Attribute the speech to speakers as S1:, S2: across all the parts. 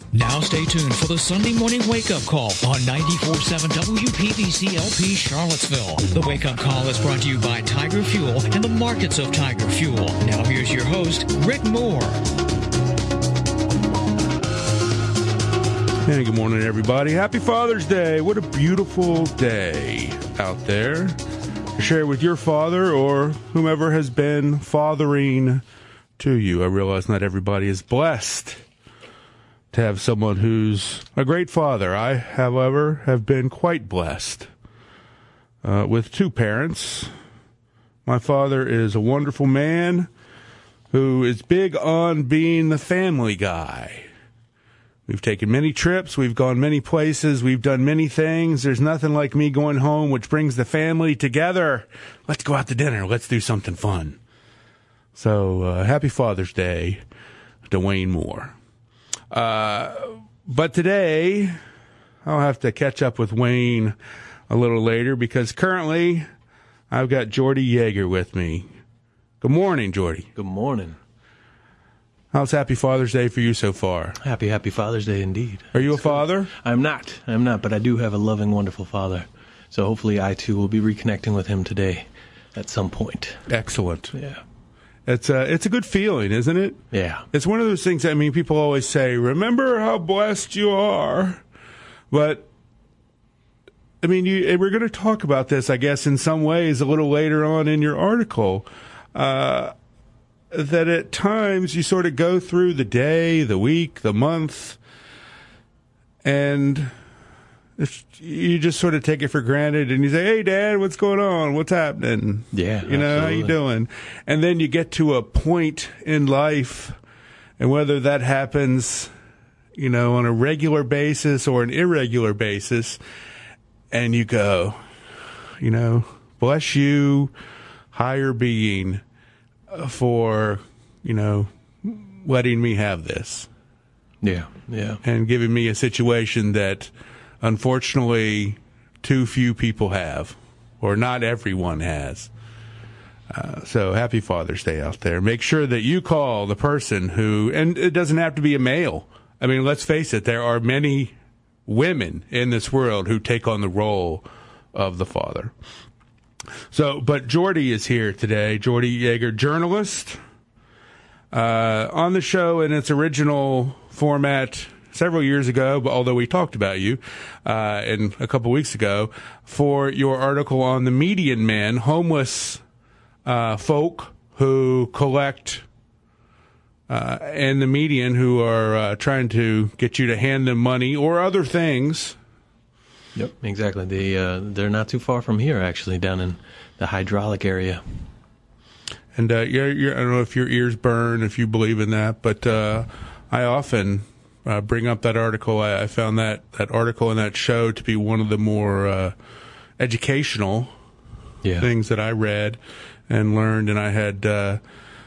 S1: Now stay tuned for the Sunday morning wake-up call on 94.7 WPVC-LP Charlottesville. The wake-up call is brought to you by Tiger Fuel and the markets of Tiger Fuel. Now here's your host, Rick Moore.
S2: Hey, good morning, everybody. Happy Father's Day. What a beautiful day out there. Share it with your father or whomever has been fathering to you. I realize not everybody is blessed to have someone who's a great father. I, however, have been quite blessed with two parents. My father is a wonderful man who is big on being the family guy. We've taken many trips. We've gone many places. We've done many things. There's nothing like me going home, which brings the family together. Let's go out to dinner. Let's do something fun. So, happy Father's Day, Dwayne Moore. But today, I'll have to catch up with Wayne a little later because currently I've got Jordy Yeager with me. Good morning, Jordy.
S3: Good morning.
S2: How's Happy Father's Day for you so far?
S3: Happy Father's Day indeed.
S2: Are you a father?
S3: I'm not, but I do have a loving, wonderful father. So hopefully I too will be reconnecting with him today at some point.
S2: Excellent.
S3: Yeah.
S2: It's a good feeling, isn't it?
S3: Yeah.
S2: It's one of those things, I mean, people always say, remember how blessed you are. But, I mean, we're going to talk about this, I guess, in some ways a little later on in your article. That at times you sort of go through the day, the week, the month, and if you just sort of take it for granted and you say, hey, Dad, what's going on? What's happening?
S3: Yeah,
S2: you know,
S3: absolutely.
S2: how you doing? And then you get to a point in life, and whether that happens, you know, on a regular basis or an irregular basis, and you go, you know, bless you, higher being, for, you know, letting me have this.
S3: Yeah.
S2: And giving me a situation that, unfortunately, too few people have, or not everyone has. So happy Father's Day out there. Make sure that you call the person who, and it doesn't have to be a male. I mean, let's face it, there are many women in this world who take on the role of the father. So, but Jordy is here today. Jordy Yeager, journalist, on the show in its original format several years ago, although we talked about you in a couple weeks ago, for your article on the median men, homeless folk who collect, and the median who are trying to get you to hand them money or other things.
S3: Yep, exactly. They're not too far from here, actually, down in the hydraulic area.
S2: And I don't know if your ears burn, if you believe in that, but I often bring up that article. I found that article in that show to be one of the more educational things that I read and learned. And I had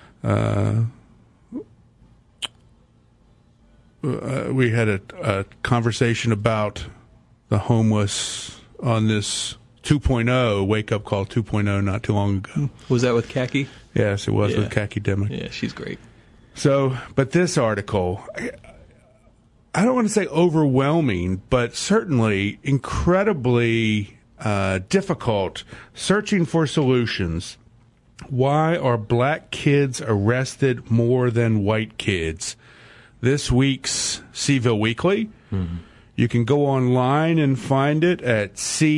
S2: we had a conversation about the homeless on this 2.0 wake-up call 2.0 not too long ago.
S3: Was that with Khaki?
S2: Yes, it was with Khaki Demick.
S3: Yeah, she's great.
S2: So, but this article, I don't want to say overwhelming, but certainly incredibly difficult, searching for solutions. Why are black kids arrested more than white kids? This week's Cville Weekly. Mm-hmm. You can go online and find it at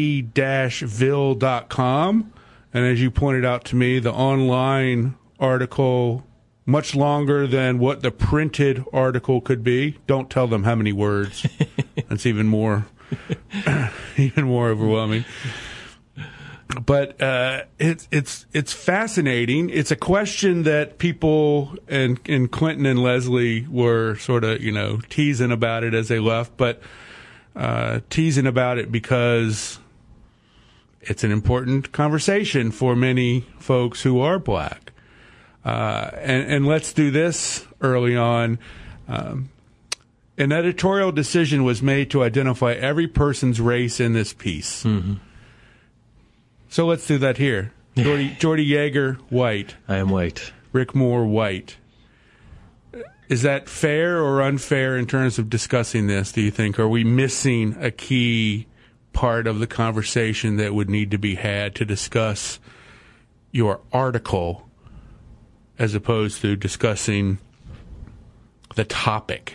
S2: c-ville.com. And as you pointed out to me, the online article, much longer than what the printed article could be. Don't tell them how many words. That's even more overwhelming. But it's fascinating. It's a question that people and Clinton and Leslie were sort of, you know, teasing about it as they left, but teasing about it because it's an important conversation for many folks who are black. And let's do this early on. An editorial decision was made to identify every person's race in this piece. Mm-hmm. So let's do that here. Jordy Yeager, white.
S3: I am white.
S2: Rick Moore, white. Is that fair or unfair in terms of discussing this, do you think? Are we missing a key part of the conversation that would need to be had to discuss your article as opposed to discussing the topic?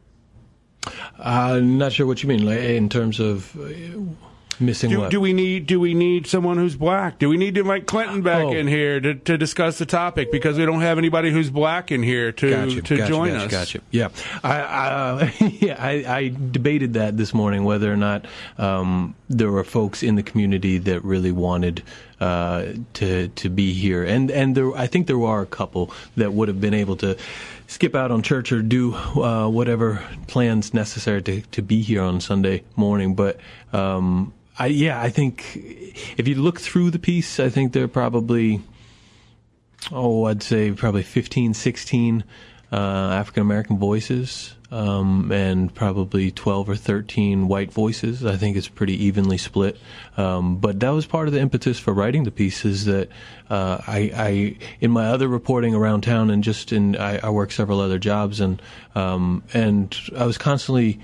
S3: Not sure what you mean, like, in terms of missing what?
S2: Do we need someone who's black? Do we need to invite Clinton back in here to discuss the topic, because we don't have anybody who's black in here to join us?
S3: Gotcha. Yeah, I debated that this morning, whether or not there were folks in the community that really wanted to be here, and I think there were a couple that would have been able to skip out on church or do whatever plans necessary to be here on Sunday morning. But I think if you look through the piece, I think there are probably, I'd say probably 15, 16 African-American voices, and probably 12 or 13 white voices. I think it's pretty evenly split. But that was part of the impetus for writing the piece, is that I in my other reporting around town, and I work several other jobs, and I was constantly,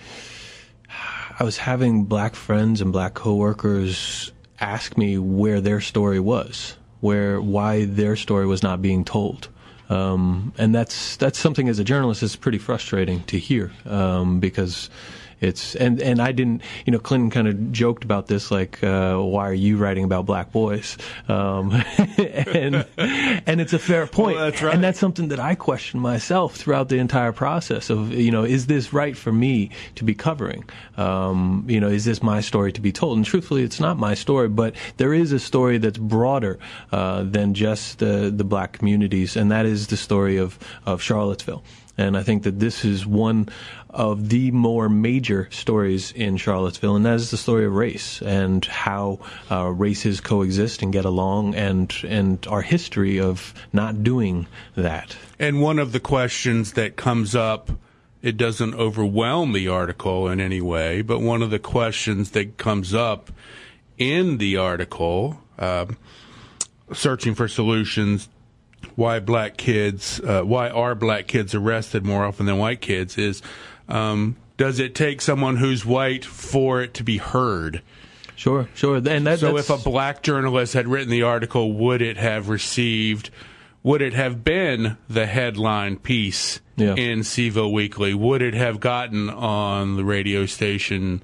S3: I was having black friends and black coworkers ask me where their story was, why their story was not being told. And that's something as a journalist is pretty frustrating to hear, because it's, and I didn't, Clinton kind of joked about this, like, why are you writing about black boys? And it's a fair point.
S2: Well, that's right.
S3: And that's something that I question myself throughout the entire process of, is this right for me to be covering? Is this my story to be told? And truthfully, it's not my story, but there is a story that's broader, than just the black communities, and that is the story of Charlottesville. And I think that this is one of the more major stories in Charlottesville, and that is the story of race and how races coexist and get along, and our history of not doing that.
S2: And one of the questions that comes up, it doesn't overwhelm the article in any way, but one of the questions that comes up in the article, searching for solutions, why are black kids arrested more often than white kids, is does it take someone who's white for it to be heard?
S3: Sure. And
S2: so if a black journalist had written the article, would it have been the headline piece in CVille Weekly? Would it have gotten on the radio station?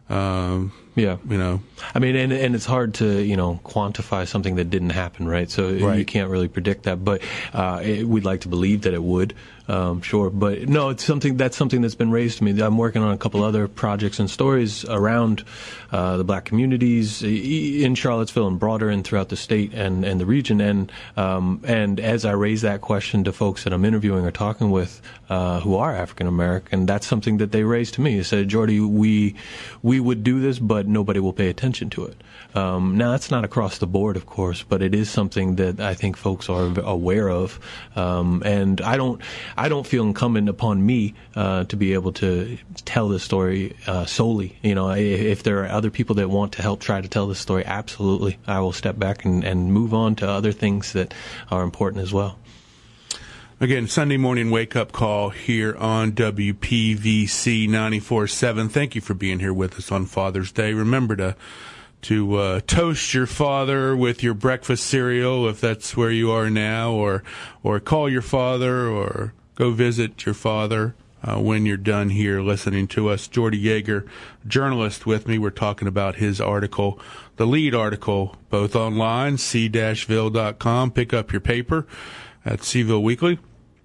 S3: I mean, and it's hard to, quantify something that didn't happen, right? So you can't really predict that, but we'd like to believe that it would, sure. But no, it's something that's been raised to me. I'm working on a couple other projects and stories around the black communities in Charlottesville and broader and throughout the state and the region. And as I raise that question to folks that I'm interviewing or talking with who are African American, that's something that they raised to me. They said, Jordy, we would do this, but nobody will pay attention to it. Now, that's not across the board, of course, but it is something that I think folks are aware of. And I don't feel incumbent upon me to be able to tell this story solely. If there are other people that want to help try to tell this story, absolutely, I will step back and move on to other things that are important as well.
S2: Again, Sunday morning wake-up call here on WPVC 94.7. Thank you for being here with us on Father's Day. Remember to toast your father with your breakfast cereal, if that's where you are now, or call your father, or go visit your father when you're done here listening to us. Jordy Yeager, journalist, with me. We're talking about his article, the lead article, both online, c-ville.com. Pick up your paper at CVille Weekly.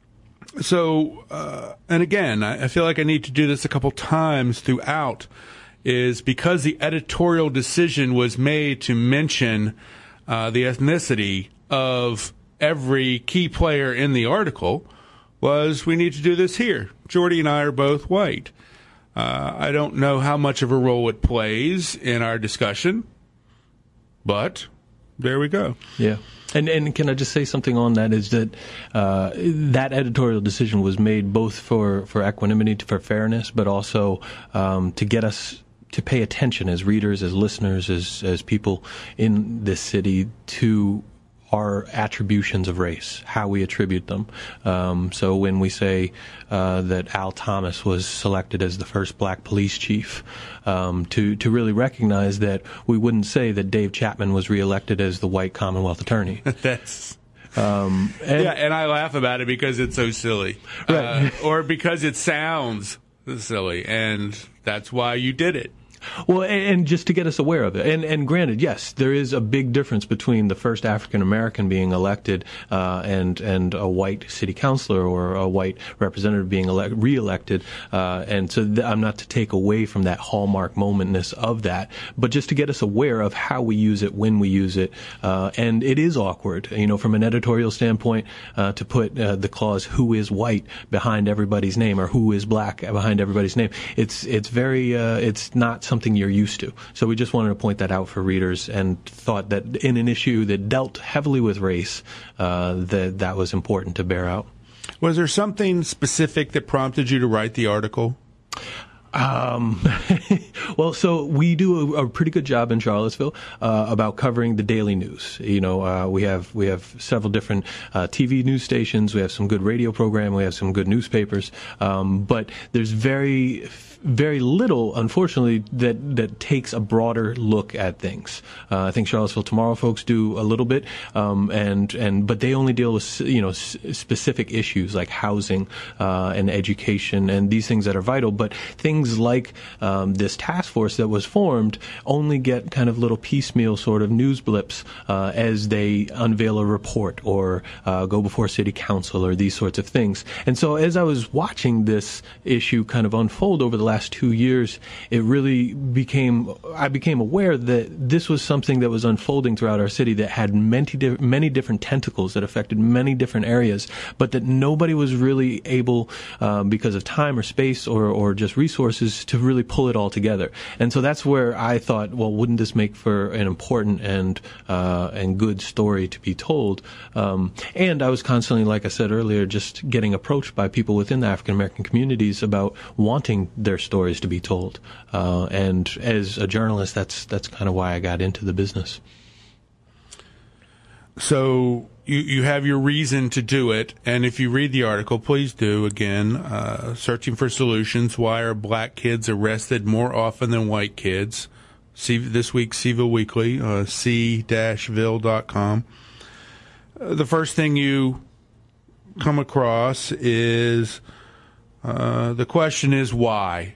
S2: So, and again, I feel like I need to do this a couple times throughout, is because the editorial decision was made to mention the ethnicity of every key player in the article, was we need to do this here. Jordy and I are both white. I don't know how much of a role it plays in our discussion, but there we go.
S3: Yeah. And can I just say something on that, is that that editorial decision was made both for equanimity, for fairness, but also to get us to pay attention as readers, as listeners, as people in this city to are attributions of race, how we attribute them. So when we say that Al Thomas was selected as the first black police chief, to really recognize that we wouldn't say that Dave Chapman was reelected as the white Commonwealth attorney.
S2: That's... and I laugh about it because it's so silly,
S3: right.
S2: Or because it sounds silly, and that's why you did it.
S3: Well, and just to get us aware of it. And granted, yes, there is a big difference between the first African American being elected and a white city councilor or a white representative being reelected. And so I'm not to take away from that hallmark momentness of that, but just to get us aware of how we use it, when we use it. And it is awkward, from an editorial standpoint, to put the clause "who is white" behind everybody's name or "who is black" behind everybody's name. It's very it's not something you're used to. So we just wanted to point that out for readers and thought that in an issue that dealt heavily with race, that was important to bear out.
S2: Was there something specific that prompted you to write the article?
S3: Well, so we do a pretty good job in Charlottesville about covering the daily news. We have several different TV news stations. We have some good radio program. We have some good newspapers. But there's very little, unfortunately, that takes a broader look at things. I think Charlottesville Tomorrow folks do a little bit, but they only deal with specific issues like housing and education and these things that are vital. But things like this task force that was formed only get kind of little piecemeal sort of news blips as they unveil a report or go before city council or these sorts of things. And so as I was watching this issue kind of unfold over the last 2 years, it really I became aware that this was something that was unfolding throughout our city that had many different tentacles that affected many different areas, but that nobody was really able, because of time or space or just resources, to really pull it all together. And so that's where I thought, well, wouldn't this make for an important and good story to be told? And I was constantly, like I said earlier, just getting approached by people within the African American communities about wanting their stories to be told. And as a journalist, that's kind of why I got into the business.
S2: So you have your reason to do it, and if you read the article, please do. Again, Searching for Solutions: Why Are Black Kids Arrested More Often Than White Kids? This week's CVille Weekly, c-ville.com. The first thing you come across is the question is why?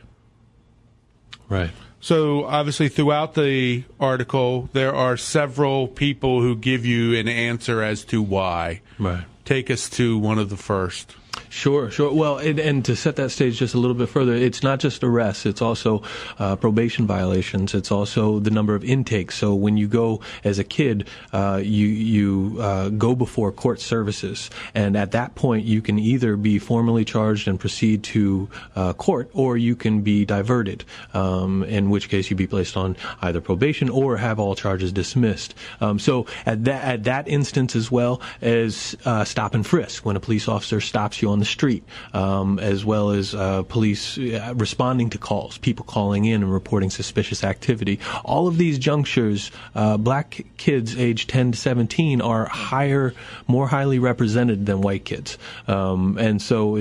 S3: Right.
S2: So obviously throughout the article, there are several people who give you an answer as to why.
S3: Right.
S2: Take us to one of the first.
S3: Sure. Well, and to set that stage just a little bit further, it's not just arrests. It's also probation violations. It's also the number of intakes. So when you go as a kid, you go before court services. And at that point, you can either be formally charged and proceed to court, or you can be diverted, in which case you'd be placed on either probation or have all charges dismissed. So at that instance, as well as stop and frisk, when a police officer stops you on the street, as well as police responding to calls, people calling in and reporting suspicious activity. All of these junctures, black kids aged 10 to 17 are more highly represented than white kids. And so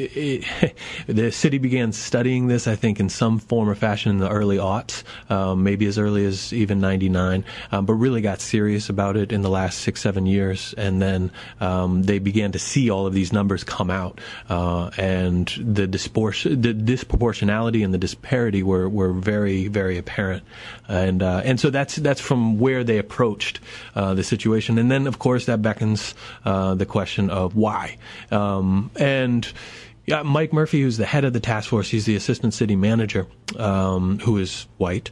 S3: the city began studying this, I think, in some form or fashion in the early aughts, maybe as early as even 99, but really got serious about it in the last 6-7 years. And then they began to see all of these numbers come out. And the disproportionality and the disparity were very, very apparent, and so that's from where they approached the situation, and then of course that beckons the question of why, and. Yeah, Mike Murphy, who's the head of the task force, he's the assistant city manager, who is white,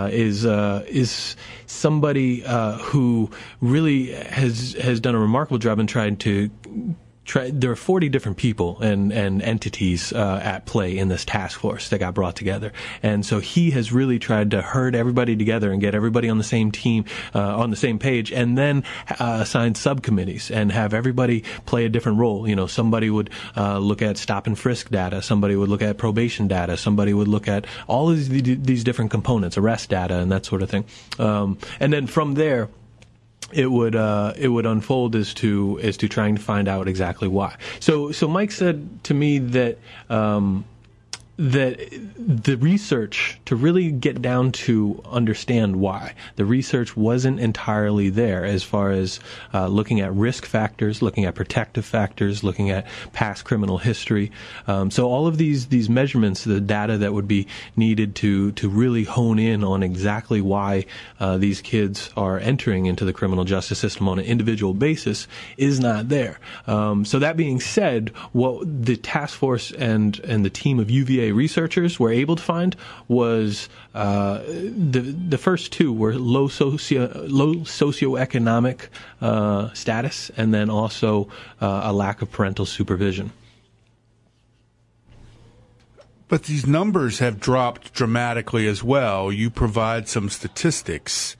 S3: is somebody who really has done a remarkable job in trying to. There are 40 different people and entities at play in this task force that got brought together, and so he has really tried to herd everybody together and get everybody on the same team, on the same page, and then assign subcommittees and have everybody play a different role. Somebody would look at stop and frisk data, somebody would look at probation data, somebody would look at all of these different components, arrest data, and that sort of thing, and then from there. it would unfold as to trying to find out exactly why. So Mike said to me that that the research, to really get down to understand why, the research wasn't entirely there as far as looking at risk factors, looking at protective factors, looking at past criminal history. So all of these measurements, the data that would be needed to really hone in on exactly why these kids are entering into the criminal justice system on an individual basis is not there. So that being said, what the task force and the team of UVA researchers were able to find was the first two were low socioeconomic status, and then also a lack of parental supervision.
S2: But these numbers have dropped dramatically as well. You provide some statistics.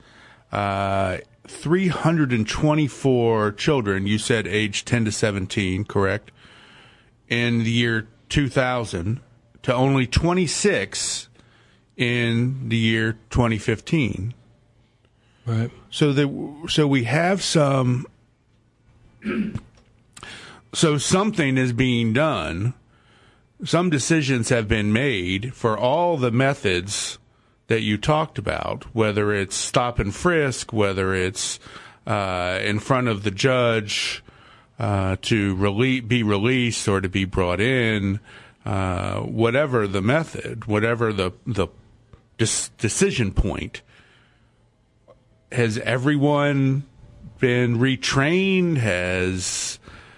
S2: 324 children, you said age 10 to 17, correct? In the year 2000, to only 26 in the year 2015.
S3: Right.
S2: So we have some. So something is being done. Some decisions have been made for all the methods that you talked about, whether it's stop and frisk, whether it's in front of the judge to be released or to be brought in. Whatever the method, whatever the decision point, has everyone been retrained? Has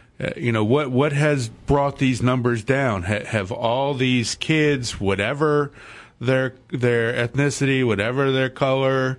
S2: what has brought these numbers down? Have all these kids, whatever their ethnicity, whatever their color,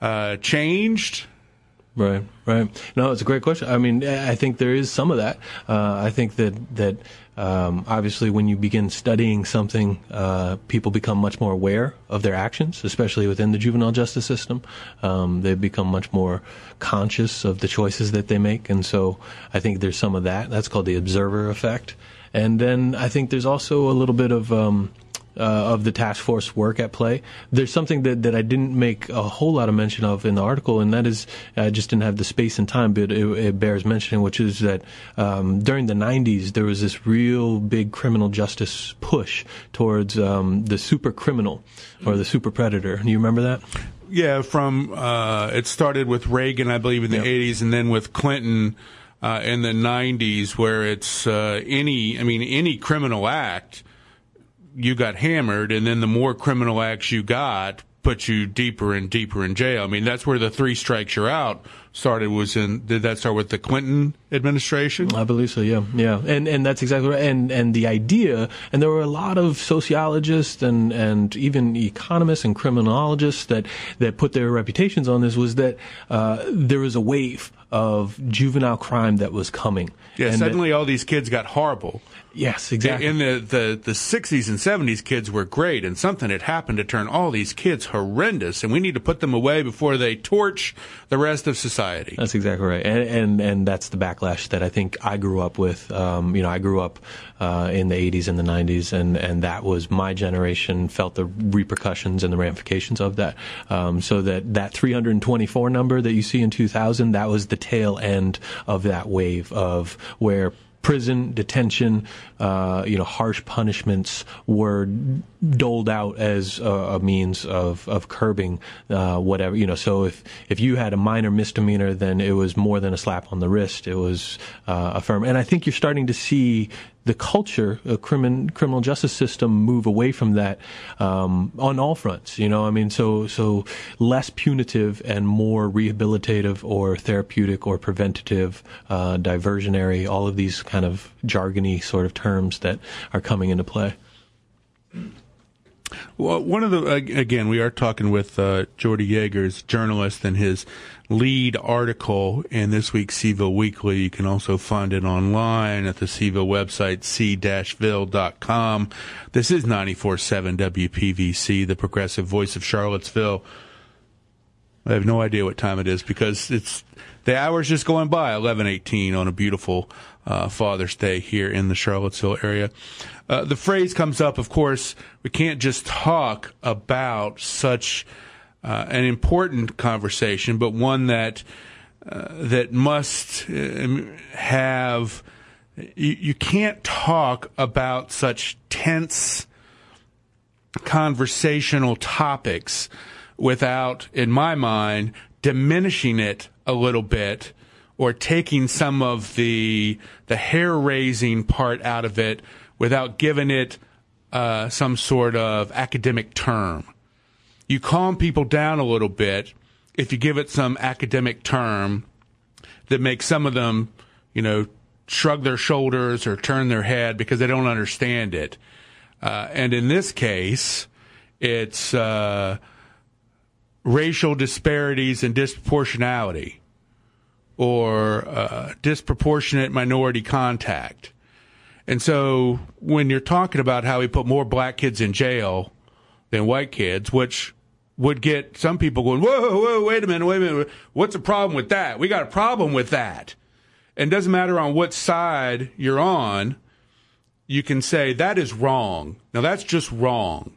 S2: changed?
S3: Right. No, it's a great question. I mean, I think there is some of that. I think that obviously when you begin studying something, people become much more aware of their actions, especially within the juvenile justice system. They become much more conscious of the choices that they make. And so I think there's some of that. That's called the observer effect. And then I think there's also a little bit of the task force work at play. There's something that I didn't make a whole lot of mention of in the article, and that is, I just didn't have the space and time, but it bears mentioning, which is that during the 90s, there was this real big criminal justice push towards the super criminal or the super predator. Do you remember that?
S2: Yeah, it started with Reagan, I believe, in the 80s, and then with Clinton in the 90s, where it's any criminal act, you got hammered, and then the more criminal acts you got, put you deeper and deeper in jail. I mean, that's where the 3 strikes you're out started. Did that start with the Clinton administration?
S3: I believe so, yeah. And that's exactly right. And the idea, and there were a lot of sociologists and even economists and criminologists that put their reputations on this, was that there was a wave of juvenile crime that was coming.
S2: Yeah, and suddenly all these kids got horrible.
S3: Yes, exactly.
S2: In the 60s and 70s, kids were great, and something had happened to turn all these kids horrendous, and we need to put them away before they torch the rest of society.
S3: That's exactly right, and that's the backlash that I think I grew up with. I grew up in the 80s and the 90s, and that was my generation felt the repercussions and the ramifications of that. So that 324 number that you see in 2000, that was the tail end of that wave of where prison, detention, harsh punishments were doled out as a means of curbing whatever. So if you had a minor misdemeanor, then it was more than a slap on the wrist. It was a firm. And I think you're starting to see the culture, criminal justice system, move away from that on all fronts. So less punitive and more rehabilitative or therapeutic or preventative, diversionary, all of these kind of jargony sort of terms that are coming into play.
S2: Well, again, we are talking with Jordy Yeagers, journalist, and his lead article in this week's CVille Weekly. You can also find it online at the CVille website, c-ville.com. This is 94.7 WPVC, the progressive voice of Charlottesville. I have no idea what time it is because the hour's just going by, 11:18 on a beautiful Father's Day here in the Charlottesville area. The phrase comes up, of course, we can't just talk about such an important conversation, but one that that must have. You can't talk about such tense conversational topics without, in my mind, diminishing it a little bit or taking some of the hair-raising part out of it without giving it some sort of academic term. You calm people down a little bit if you give it some academic term that makes some of them, shrug their shoulders or turn their head because they don't understand it. And in this case, it's racial disparities and disproportionality, or disproportionate minority contact. And so when you're talking about how we put more black kids in jail than white kids, which would get some people going, whoa, wait a minute, what's the problem with that? We got a problem with that. And it doesn't matter on what side you're on, you can say that is wrong. Now that's just wrong.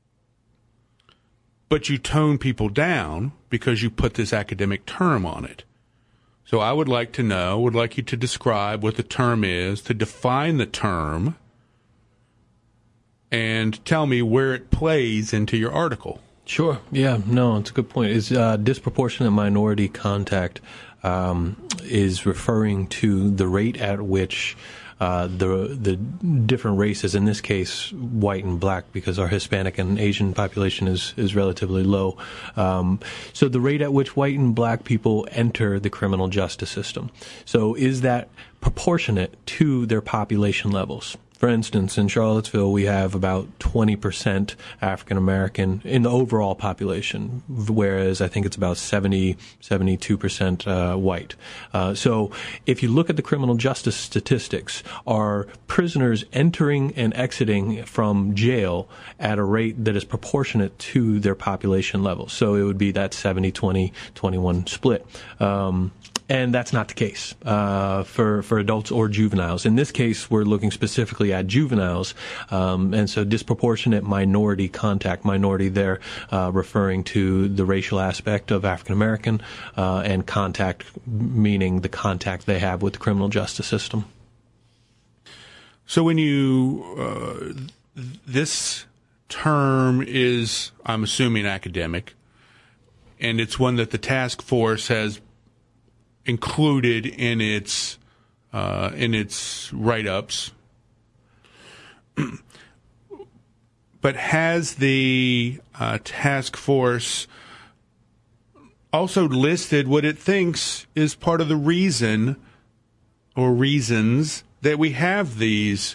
S2: But you tone people down because you put this academic term on it. So I would like you to describe what the term is, to define the term, and tell me where it plays into your article.
S3: Sure. Yeah, no, it's a good point. It's disproportionate minority contact is referring to the rate at which the different races, in this case, white and black, because our Hispanic and Asian population is relatively low. So the rate at which white and black people enter the criminal justice system. So is that proportionate to their population levels? For instance, in Charlottesville, we have about 20% African American in the overall population, whereas I think it's about 72% white. So if you look at the criminal justice statistics, are prisoners entering and exiting from jail at a rate that is proportionate to their population level? So it would be that 70-20-21 split. And that's not the case for adults or juveniles. In this case, we're looking specifically at juveniles, and so disproportionate minority contact. Minority there referring to the racial aspect of African American, and contact meaning the contact they have with the criminal justice system.
S2: So when this term is, I'm assuming, academic, and it's one that the task force has included in its write-ups, but has the task force also listed what it thinks is part of the reason or reasons that we have these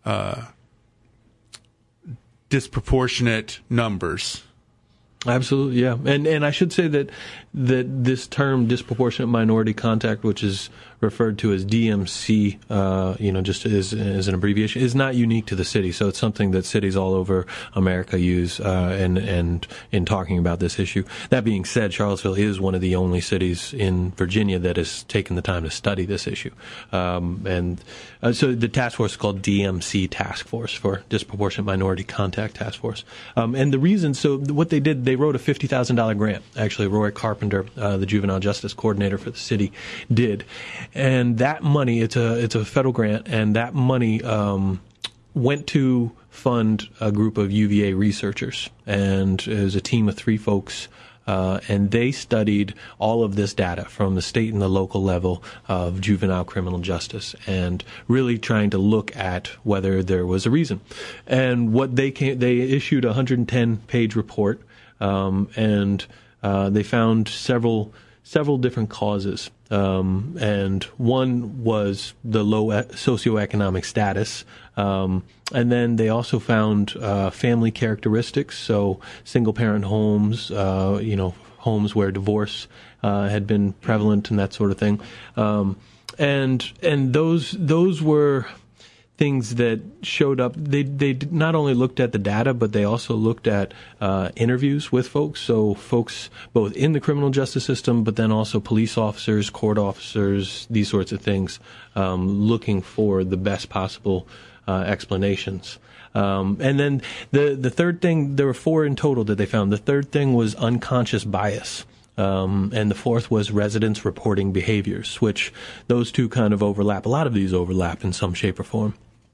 S2: disproportionate numbers?
S3: Absolutely, yeah. And I should say that this term, disproportionate minority contact, which is referred to as DMC, just as an abbreviation, is not unique to the city. So it's something that cities all over America use and in talking about this issue. That being said, Charlottesville is one of the only cities in Virginia that has taken the time to study this issue. So the task force is called DMC Task Force, for Disproportionate Minority Contact Task Force. And the reason, so what they did, they wrote a $50,000 grant. Actually, Roy Carpenter, the juvenile justice coordinator for the city, did. And that money, it's a federal grant, and that money went to fund a group of UVA researchers. And it was a team of 3 folks, and they studied all of this data from the state and the local level of juvenile criminal justice, and really trying to look at whether there was a reason. And what they issued a 110-page report, and they found several different causes. And one was the low socioeconomic status. And then they also found family characteristics, so single-parent homes, homes where divorce had been prevalent and that sort of thing. And those were things that showed up. They not only looked at the data, but they also looked at interviews with folks. So folks both in the criminal justice system, but then also police officers, court officers, these sorts of things, looking for the best possible explanations. And then the third thing, there were 4 in total that they found. The third thing was unconscious bias. And the fourth was residents reporting behaviors, which those two kind of overlap. A lot of these overlap in some shape or form.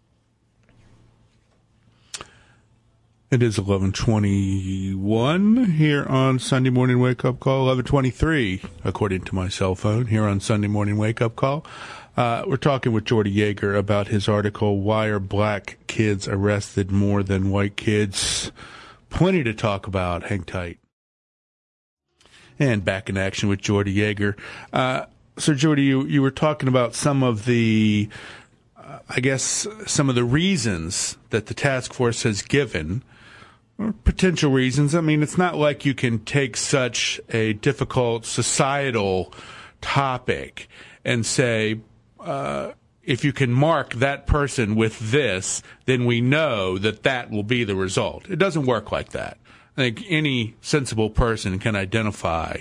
S2: It is 11:21 here on Sunday Morning Wake Up Call. 11:23, according to my cell phone, here on Sunday Morning Wake Up Call. We're talking with Jordy Yeager about his article, Why Are Black Kids Arrested More Than White Kids? Plenty to talk about. Hang tight. And back in action with Jordy Yeager. So, Jordy, you were talking about some of the, some of the reasons that the task force has given, or potential reasons. I mean, it's not like you can take such a difficult societal topic and say, if you can mark that person with this, then we know that that will be the result. It doesn't work like that. I think any sensible person can identify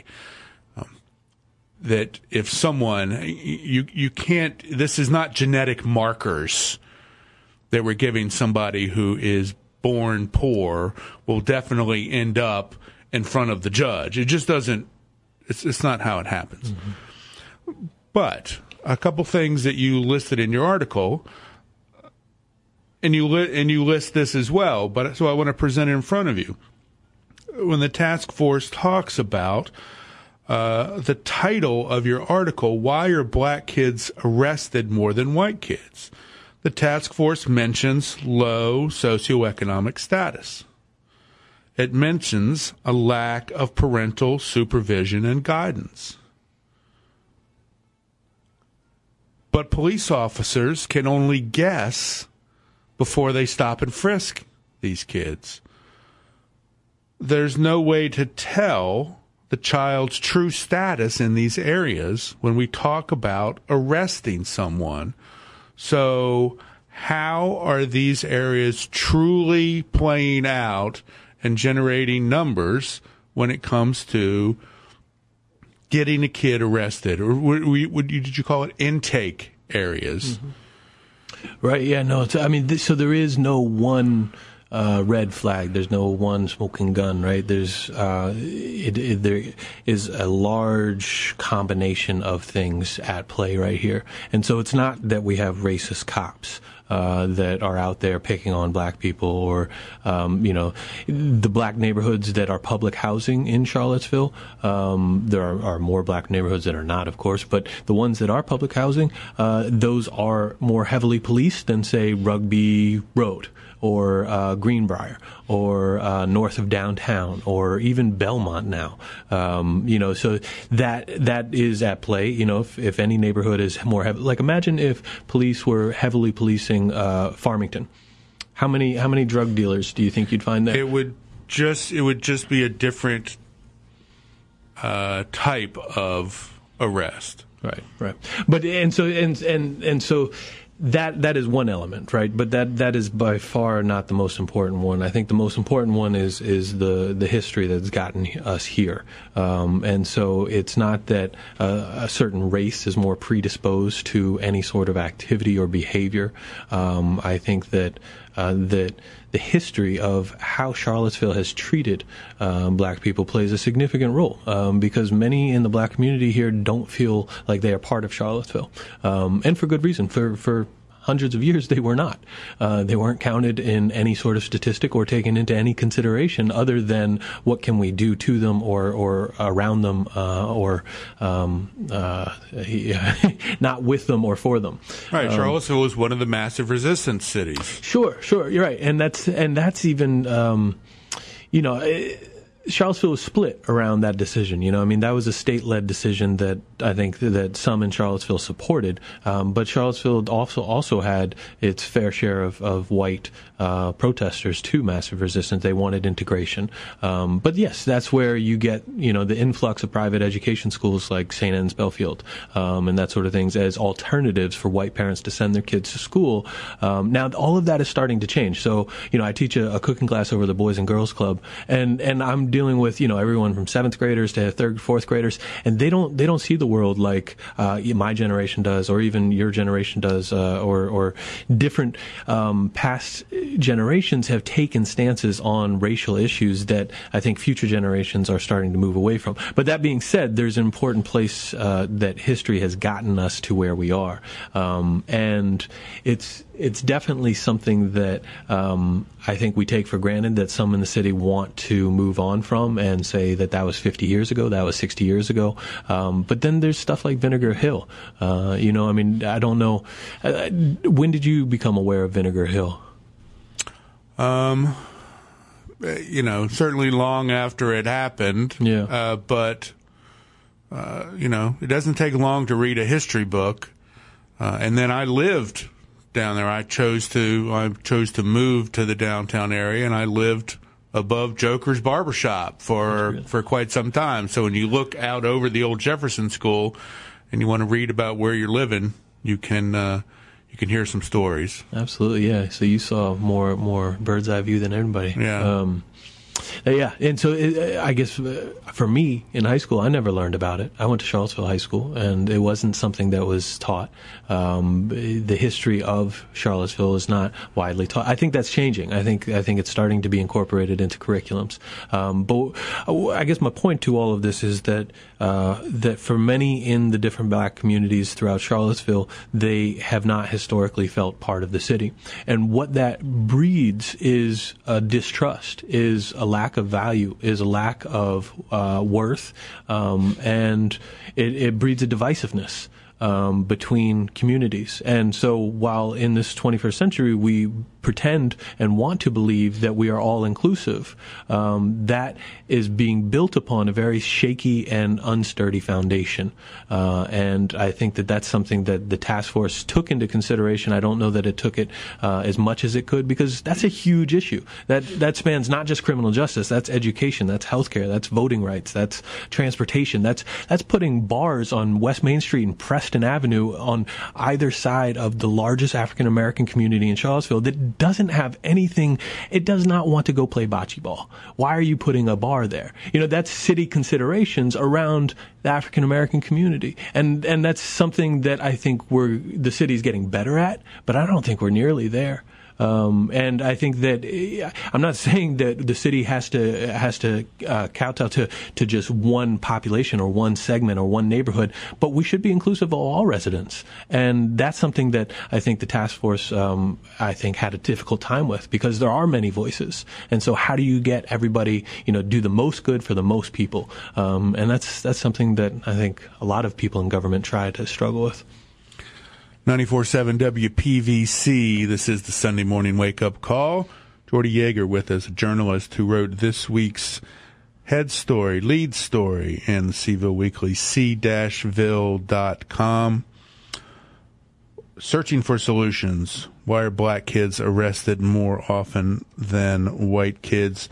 S2: that if someone, you can't, this is not genetic markers that we're giving somebody who is born poor will definitely end up in front of the judge. It just doesn't, it's not how it happens. Mm-hmm. But a couple things that you listed in your article, and you list this as well, but so I want to present it in front of you. When the task force talks about the title of your article, Why Are Black Kids Arrested More Than White Kids? The task force mentions low socioeconomic status. It mentions a lack of parental supervision and guidance. But police officers can only guess before they stop and frisk these kids. There's no way to tell the child's true status in these areas when we talk about arresting someone. So how are these areas truly playing out and generating numbers when it comes to getting a kid arrested? Or did you call it intake areas?
S3: Mm-hmm. Right, yeah, no. So there is no one red flag. There's no one smoking gun, right? There is a large combination of things at play right here. And so it's not that we have racist cops that are out there picking on black people, or, the black neighborhoods that are public housing in Charlottesville. There are more black neighborhoods that are not, of course, but the ones that are public housing, those are more heavily policed than, say, Rugby Road, or Greenbrier, or north of downtown, or even Belmont now. So that is at play. If any neighborhood is more heavy, like imagine if police were heavily policing Farmington. How many drug dealers do you think you'd find there? It would
S2: just be a different type of arrest.
S3: Right. But and so. That is one element, right? But that is by far not the most important one. I think the most important one is the history that's gotten us here. And so it's not that a certain race is more predisposed to any sort of activity or behavior. I think that the history of how Charlottesville has treated black people plays a significant role, because many in the black community here don't feel like they are part of Charlottesville, and for good reason. For hundreds of years, they were not. They weren't counted in any sort of statistic or taken into any consideration other than what can we do to them or around them, or not with them or for them.
S2: Right. Charlottesville was one of the massive resistance cities.
S3: Sure. You're right. And that's even, Charlottesville was split around that decision. That was a state-led decision that I think that some in Charlottesville supported. But Charlottesville also had its fair share of white protesters to massive resistance. They wanted integration. But yes, that's where you get, the influx of private education schools like St. Anne's Belfield, and that sort of things as alternatives for white parents to send their kids to school. Now, all of that is starting to change. So, I teach a cooking class over the Boys and Girls Club, and I'm dealing with, everyone from 7th graders to 3rd, 4th graders, and they don't see the world like my generation does, or even your generation does, or different past generations have taken stances on racial issues that I think future generations are starting to move away from. But that being said, there's an important place that history has gotten us to where we are, and it's definitely something that I think we take for granted, that some in the city want to move on from and say that was 50 years ago, that was 60 years ago. But then there's stuff like Vinegar Hill. I don't know. When did you become aware of Vinegar Hill?
S2: Certainly long after it happened.
S3: Yeah.
S2: But it doesn't take long to read a history book. And then I lived down there. I chose to move to the downtown area, and I lived above Joker's Barbershop for quite some time. So when you look out over the old Jefferson School and you want to read about where you're living, you can hear some stories.
S3: Absolutely, yeah. So you saw more bird's eye view than everybody.
S2: Yeah.
S3: Yeah, and so I guess for me in high school, I never learned about it. I went to Charlottesville High School, and it wasn't something that was taught. The history of Charlottesville is not widely taught. I think that's changing. I think it's starting to be incorporated into curriculums. But I guess my point to all of this is that for many in the different black communities throughout Charlottesville, they have not historically felt part of the city, and what that breeds is a distrust, is a lack of value, is a lack of worth, and it breeds a divisiveness between communities. And so while in this 21st century we pretend and want to believe that we are all inclusive, that is being built upon a very shaky and unsturdy foundation. And I think that that's something that the task force took into consideration. I don't know that it took it as much as it could, because that's a huge issue. That spans not just criminal justice, that's education, that's healthcare, that's voting rights, that's transportation, that's putting bars on West Main Street and Preston Avenue on either side of the largest African American community in Charlottesville that doesn't have anything. It does not want to go play bocce ball. Why are you putting a bar there? That's city considerations around the African American community, and that's something that I think the city's getting better at, but I don't think we're nearly there. And I think that I'm not saying that the city has to kowtow to just one population or one segment or one neighborhood, but we should be inclusive of all residents. And that's something that I think the task force, had a difficult time with, because there are many voices. And so how do you get everybody, do the most good for the most people? And that's something that I think a lot of people in government try to struggle with.
S2: 94.7 WPVC, this is the Sunday Morning Wake-Up Call. Jordy Yeager with us, a journalist who wrote this week's lead story in the Seaville Weekly, c-ville.com. Searching for solutions. Why are black kids arrested more often than white kids?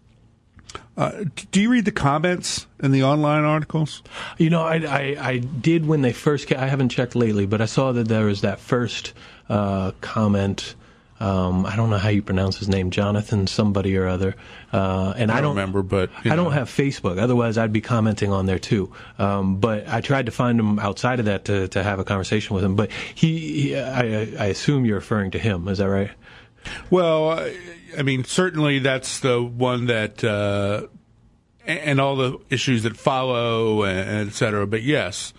S2: Do you read the comments in the online articles?
S3: I did when they first came. I haven't checked lately, but I saw that there was that first comment. I don't know how you pronounce his name, Jonathan somebody or other. And I don't remember, but I don't have Facebook. Otherwise, I'd be commenting on there too. But I tried to find him outside of that to have a conversation with him. But I assume you're referring to him. Is that right?
S2: Well, certainly that's the one that, and all the issues that follow, and et cetera. But yes,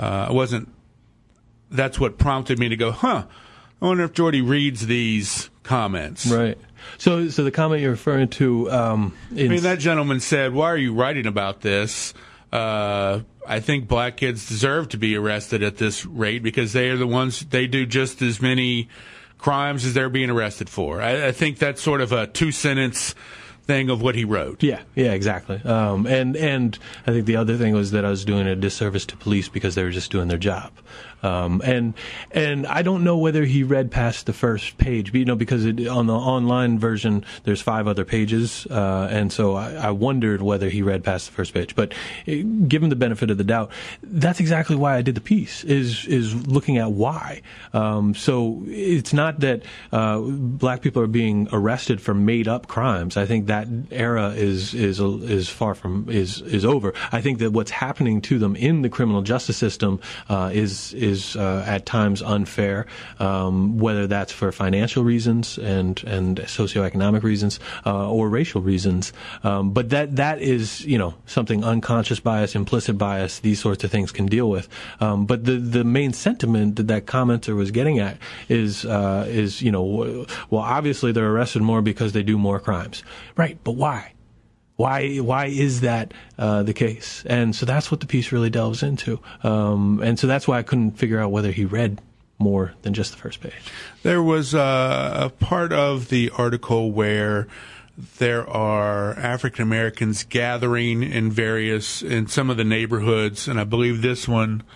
S2: that's what prompted me to go, I wonder if Jordy reads these comments.
S3: Right. So the comment you're referring to,
S2: that gentleman said, why are you writing about this? I think black kids deserve to be arrested at this rate because they are the ones, they do just as many crimes as they're being arrested for. I think that's sort of a two-sentence thing of what he wrote.
S3: Yeah, exactly. And I think the other thing was that I was doing a disservice to police because they were just doing their job. And I don't know whether he read past the first page, because on the online version there's 5 other pages, and so I wondered whether he read past the first page. But given the benefit of the doubt, that's exactly why I did the piece, is looking at why. So it's not that black people are being arrested for made up crimes. I think that era is far from is over. I think that what's happening to them in the criminal justice system is at times unfair, whether that's for financial reasons and socioeconomic reasons or racial reasons. But that is something unconscious bias, implicit bias, these sorts of things can deal with. But the main sentiment that commenter was getting at is well, obviously they're arrested more because they do more crimes, right? But why? Why is that the case? And so that's what the piece really delves into. And so that's why I couldn't figure out whether he read more than just the first page.
S2: There was a part of the article where there are African Americans gathering in some of the neighborhoods, and I believe this one,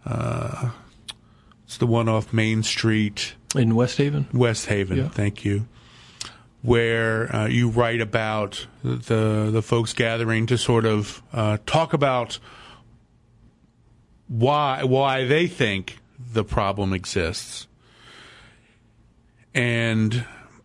S2: it's the one off Main Street.
S3: In West Haven?
S2: West Haven, yeah. Thank you. Where you write about the folks gathering to sort of talk about why they think the problem exists, and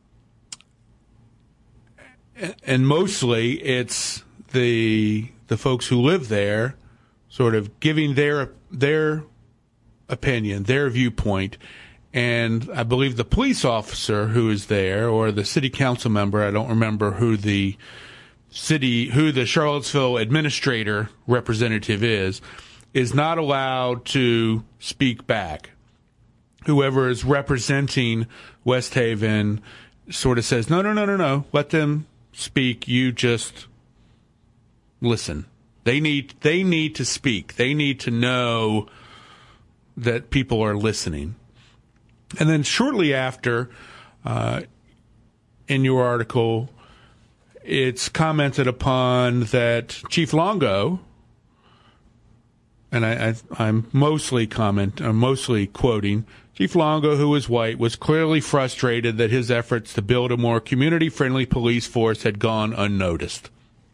S2: mostly it's the folks who live there sort of giving their opinion, their viewpoint. And I believe the police officer who is there, or the city council member, I don't remember who the Charlottesville administrator representative is not allowed to speak back. Whoever is representing West Haven sort of says, no, let them speak. You just listen. They need to speak. They need to know that people are listening. And then shortly after, in your article, it's commented upon that Chief Longo, and I'm mostly quoting, Chief Longo, who was white, was clearly frustrated that his efforts to build a more community-friendly police force had gone unnoticed.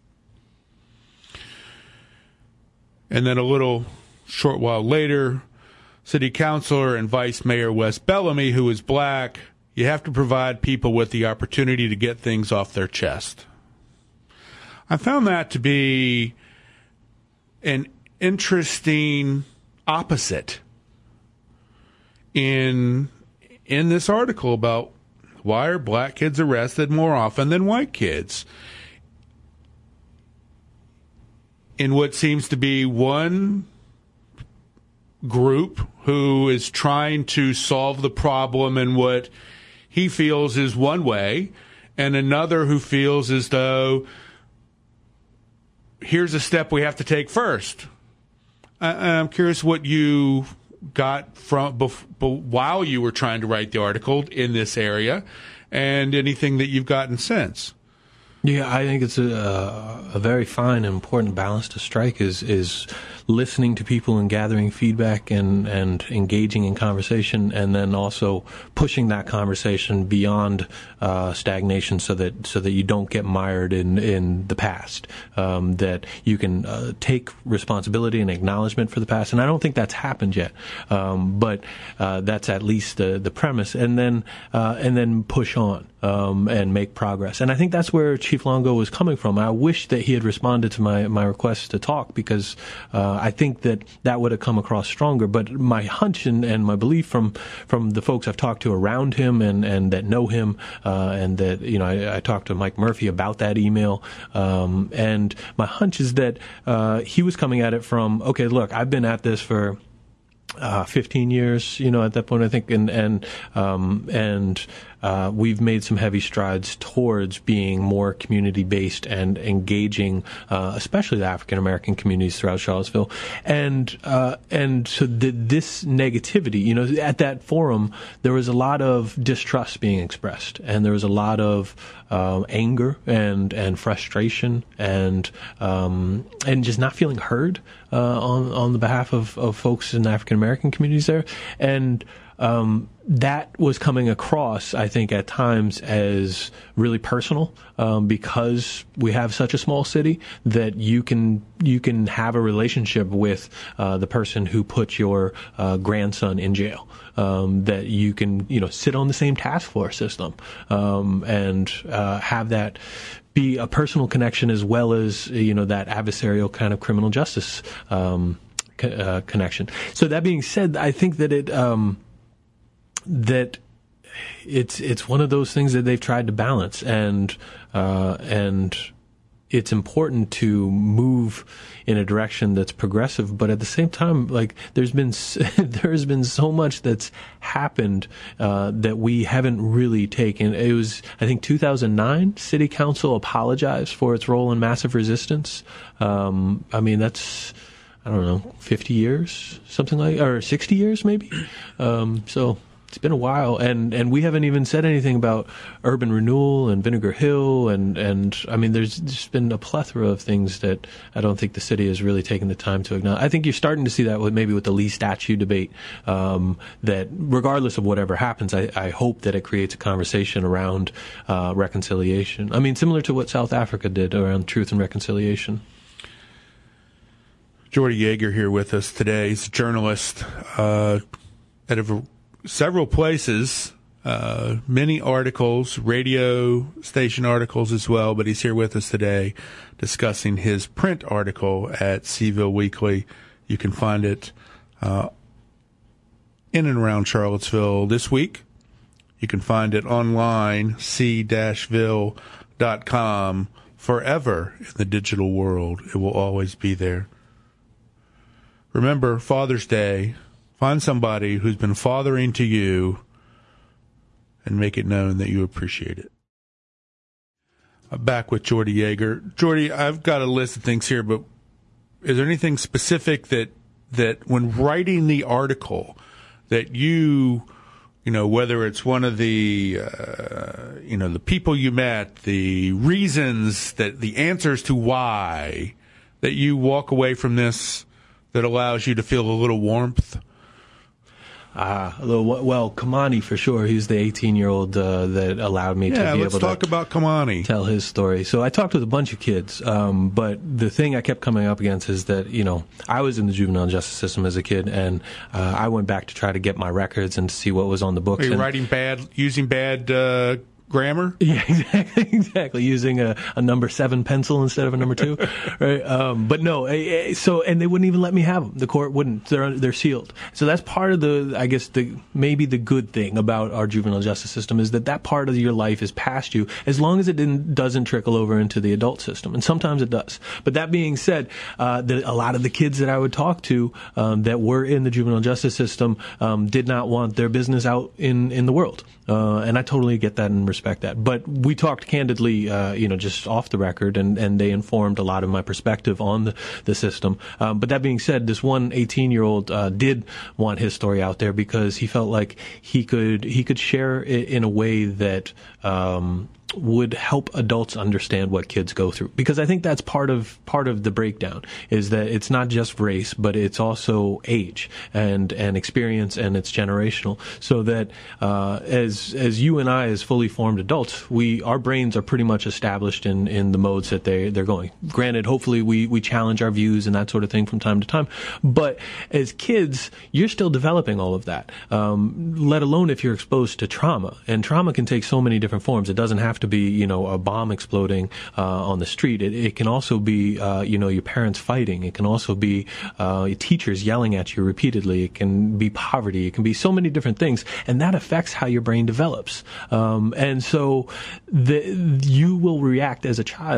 S2: And then a little short while later, City Councilor and Vice Mayor Wes Bellamy, who is black, you have to provide people with the opportunity to get things off their chest. I found that to be an interesting opposite in this article about why are black kids arrested more often than white kids. In what seems to be one group who is trying to solve the problem in what he feels is one way, and another who feels as though here's a step we have to take first. I'm curious what you got from while you were trying to write the article in this area, and anything that you've gotten since.
S3: Yeah, I think it's a very fine and important balance to strike is listening to people and gathering feedback and engaging in conversation, and then also pushing that conversation beyond stagnation so that you don't get mired in the past, that you can take responsibility and acknowledgement for the past. And I don't think that's happened yet, but that's at least the premise, and then push on and make progress. And I think that's where Chief Longo was coming from. I wish that he had responded to my request to talk, because I think that would have come across stronger. But my hunch and my belief from the folks I've talked to around him and that know him, and that, I talked to Mike Murphy about that email, and my hunch is that he was coming at it from, okay, look, I've been at this for 15 years, at that point, I think, and we've made some heavy strides towards being more community-based and engaging, especially the African-American communities throughout Charlottesville. And so this negativity, you know, at that forum, there was a lot of distrust being expressed, and there was a lot of anger and frustration and just not feeling heard on the behalf of folks in the African American communities there, and that was coming across, I think, at times as really personal, because we have such a small city that you can have a relationship with the person who put your grandson in jail. That you can, you know, sit on the same task force system, and have that be a personal connection as well as, you know, that adversarial kind of criminal justice connection. So that being said, I think that it's one of those things that they've tried to balance, and it's important to move in a direction that's progressive, but at the same time, like, there's been so much that's happened that we haven't really taken. It was, I think, 2009, City Council apologized for its role in massive resistance. I mean, that's, I don't know, 50 years, something like, or 60 years maybe. So it's been a while, and we haven't even said anything about urban renewal and Vinegar Hill, and I mean, there's just been a plethora of things that I don't think the city has really taken the time to acknowledge. I think you're starting to see that with the Lee statue debate, that regardless of whatever happens, I hope that it creates a conversation around reconciliation. I mean, similar to what South Africa did around truth and reconciliation.
S2: Jordy Yeager here with us today. He's a journalist at several places, many articles, radio station articles as well, but he's here with us today discussing his print article at Seville Weekly. You can find it in and around Charlottesville this week. You can find it online, c-ville.com, forever in the digital world. It will always be there. Remember, Father's Day. Find somebody who's been fathering to you and make it known that you appreciate it. I'm back with Jordy Yeager. Jordy, I've got a list of things here, but is there anything specific that when writing the article that you know, whether it's one of the, the people you met, the reasons, the answers to why, that you walk away from this that allows you to feel a little warmth?
S3: Well, Kamani for sure. He's the 18-year-old that allowed me to be able to
S2: talk about Kamani.
S3: Tell his story. So I talked with a bunch of kids, but the thing I kept coming up against is that, you know, I was in the juvenile justice system as a kid, and I went back to try to get my records and to see what was on the books.
S2: Are you using bad grammar?
S3: Yeah, exactly. Using a number 7 pencil instead of a number 2, right? But no, and they wouldn't even let me have them. The court wouldn't. They're sealed. So that's part of maybe the good thing about our juvenile justice system is that part of your life is past you, as long as it doesn't trickle over into the adult system. And sometimes it does. But that being said, a lot of the kids that I would talk to that were in the juvenile justice system did not want their business out in the world. And I totally get that and respect that. But we talked candidly, just off the record, and they informed a lot of my perspective on the system. But that being said, this one 18-year-old did want his story out there because he felt like he could share it in a way that would help adults understand what kids go through, because I think that's part of the breakdown is that it's not just race, but it's also age and experience, and it's generational. So that as you and I, as fully formed adults, our brains are pretty much established in the modes that they're going. Granted, hopefully we challenge our views and that sort of thing from time to time, but as kids, you're still developing all of that. Let alone if you're exposed to trauma, and trauma can take so many different forms. It doesn't have to be, a bomb exploding on the street. It can also be, your parents fighting. It can also be teachers yelling at you repeatedly. It can be poverty. It can be so many different things, and that affects how your brain develops. And so you will react as a child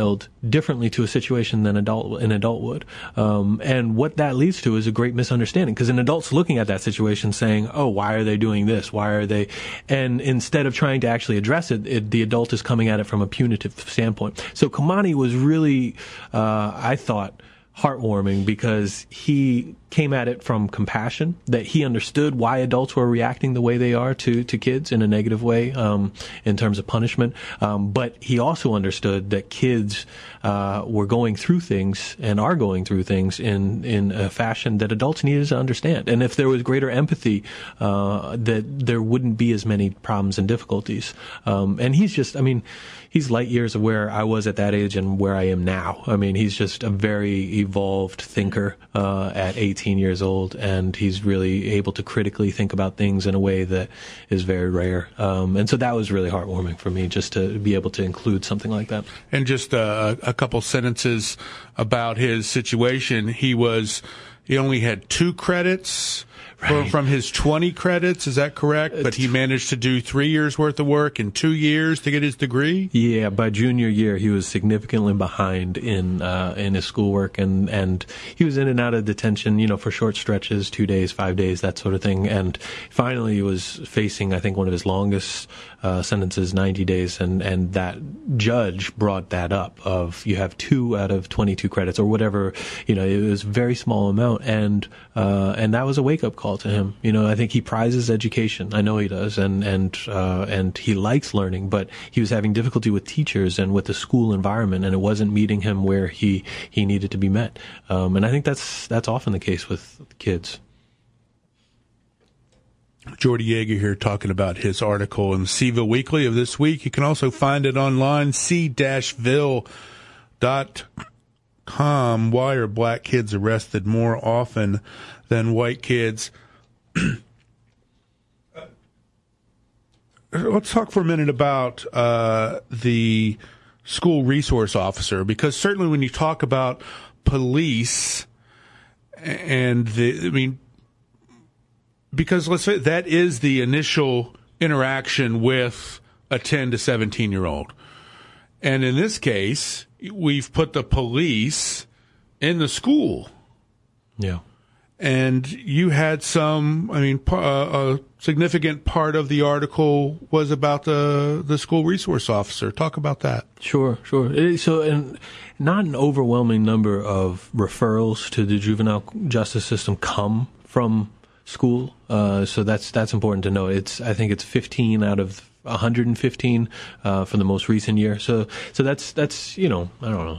S3: differently to a situation than an adult would. And what that leads to is a great misunderstanding, because an adult's looking at that situation saying, oh, why are they doing this? Why are they? And instead of trying to actually address it, the adult is coming at it from a punitive standpoint. So Kamani was really, I thought, heartwarming, because he came at it from compassion, that he understood why adults were reacting the way they are to kids in a negative way, in terms of punishment. But he also understood that kids were going through things and are going through things in a fashion that adults needed to understand. And if there was greater empathy, that there wouldn't be as many problems and difficulties. And he's light years of where I was at that age and where I am now. I mean, he's just a very evolved thinker at 18 years old, and he's really able to critically think about things in a way that is very rare. And so that was really heartwarming for me, just to be able to include something like that.
S2: And just a couple sentences about his situation. He only had 2 credits. Right. From his 20 credits, is that correct? But he managed to do 3 years worth of work in 2 years to get his degree?
S3: Yeah, by junior year, he was significantly behind in his schoolwork, and he was in and out of detention, for short stretches, 2 days, 5 days, that sort of thing. And finally, he was facing, I think, one of his longest sentences, 90 days, and that judge brought that up of, you have 2 out of 22 credits or whatever, it was a very small amount, and that was a wake-up call to him. I think he prizes education. I know he does, and he likes learning, but he was having difficulty with teachers and with the school environment, and it wasn't meeting him where he needed to be met. And I think that's often the case with kids.
S2: Jordy Yeager here talking about his article in the CVille Weekly of this week. You can also find it online, c-ville.com. Why are black kids arrested more often than white kids? Let's talk for a minute about the school resource officer, because certainly when you talk about police because let's say that is the initial interaction with a 10 to 17-year-old. And in this case, we've put the police in the school.
S3: Yeah.
S2: And you had a significant part of the article was about the school resource officer. Talk about that.
S3: Sure. So, and not an overwhelming number of referrals to the juvenile justice system come from school. So that's important to know. I think it's 15 out of 115 for the most recent year. So that's I don't know,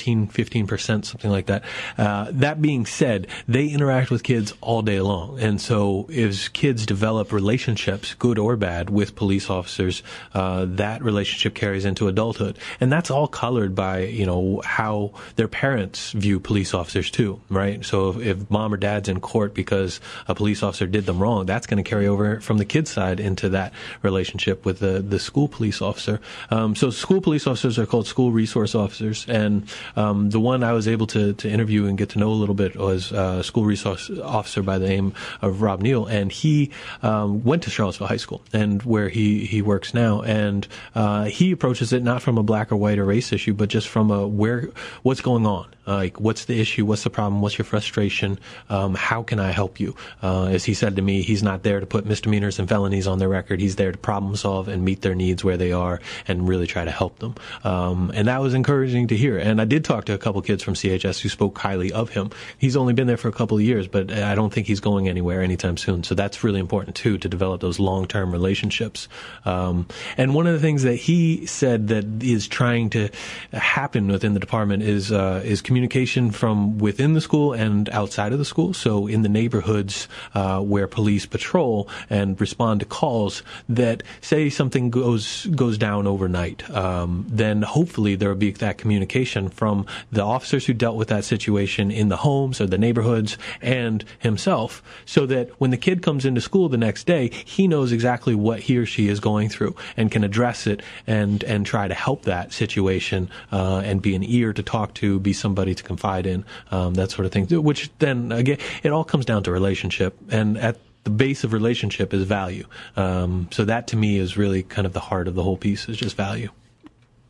S3: 14-15%, something like that. That being said, they interact with kids all day long, and so if kids develop relationships, good or bad, with police officers, that relationship carries into adulthood, and that's all colored by how their parents view police officers too, right? So if mom or dad's in court because a police officer did them wrong, that's going to carry over from the kid's side into that relationship with the school police officer. So school police officers are called school resource officers, and the one I was able to interview and get to know a little bit was a school resource officer by the name of Rob Neal, and he went to Charlottesville High School, and where he works now, and he approaches it not from a black or white or race issue, but just from what's going on, like what's the issue, what's the problem, what's your frustration, how can I help you? As he said to me, he's not there to put misdemeanors and felonies on their record. He's there to problem solve and meet their needs where they are and really try to help them. And that was encouraging to hear. And I did talk to a couple kids from CHS who spoke highly of him. He's only been there for a couple of years, but I don't think he's going anywhere anytime soon. So that's really important too, to develop those long-term relationships. And one of the things that he said that is trying to happen within the department is communication from within the school and outside of the school. So in the neighborhoods where police patrol and respond to calls, that say something goes down overnight, then hopefully there will be that communication from the officers who dealt with that situation in the homes or the neighborhoods and himself, so that when the kid comes into school the next day, he knows exactly what he or she is going through and can address it and try to help that situation, and be an ear to talk to, be somebody to confide in, that sort of thing, which then again, it all comes down to relationship, and at the base of relationship is value. So that to me is really kind of the heart of the whole piece, is just value.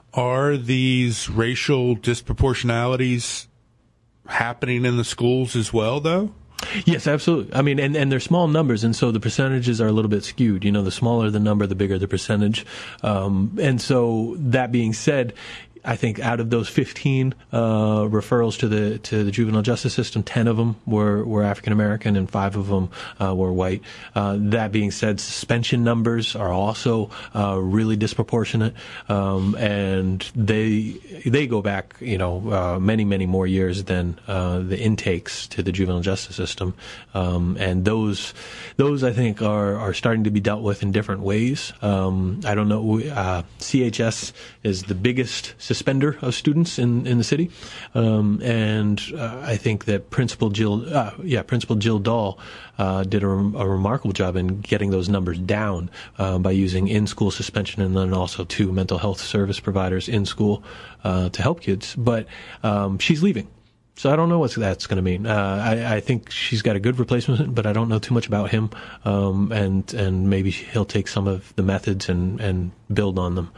S2: Are these racial disproportionalities happening in the schools as well, though?
S3: Yes, absolutely. I mean, and they're small numbers, and so the percentages are a little bit skewed. You know, the smaller the number, the bigger the percentage. And so that being said, I think out of those 15 referrals to the juvenile justice system, 10 of them were African American and 5 of them were white. That being said, suspension numbers are also really disproportionate, and they go back, many more years than the intakes to the juvenile justice system, and those I think are starting to be dealt with in different ways. I don't know. CHS is the biggest suspender of students in the city, and I think that Principal Jill Dahl did a remarkable job in getting those numbers down by using in-school suspension and then also 2 mental health service providers in school to help kids. But she's leaving. So I don't know what that's going to mean. I think she's got a good replacement, but I don't know too much about him. And maybe he'll take some of the methods and build on them.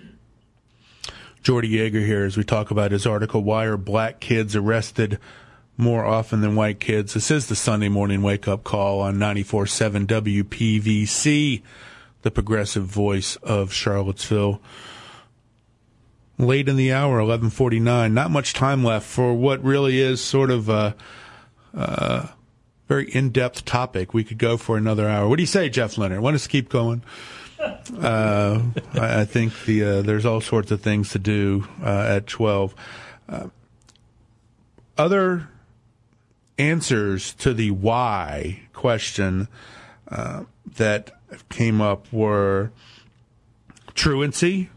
S2: Jordy Yeager here as we talk about his article, Why Are Black Kids Arrested More Often Than White Kids? This is the Sunday morning wake-up call on 94.7 WPVC, the progressive voice of Charlottesville. Late in the hour, 11:49. Not much time left for what really is sort of a very in-depth topic. We could go for another hour. What do you say, Jeff Leonard? Want us to keep going? I think there's all sorts of things to do at 12. Other answers to the why question that came up were truancy,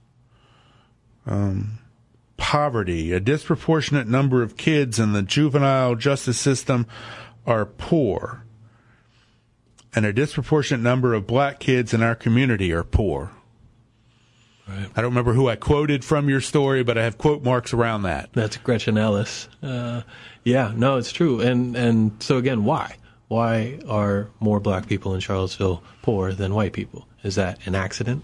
S2: poverty. A disproportionate number of kids in the juvenile justice system are poor, and a disproportionate number of black kids in our community are poor. Right. I don't remember who I quoted from your story, but I have quote marks around that.
S3: That's Gretchen Ellis. Yeah, no, it's true. And so again, why? Why are more black people in Charlottesville poor than white people? Is that an accident?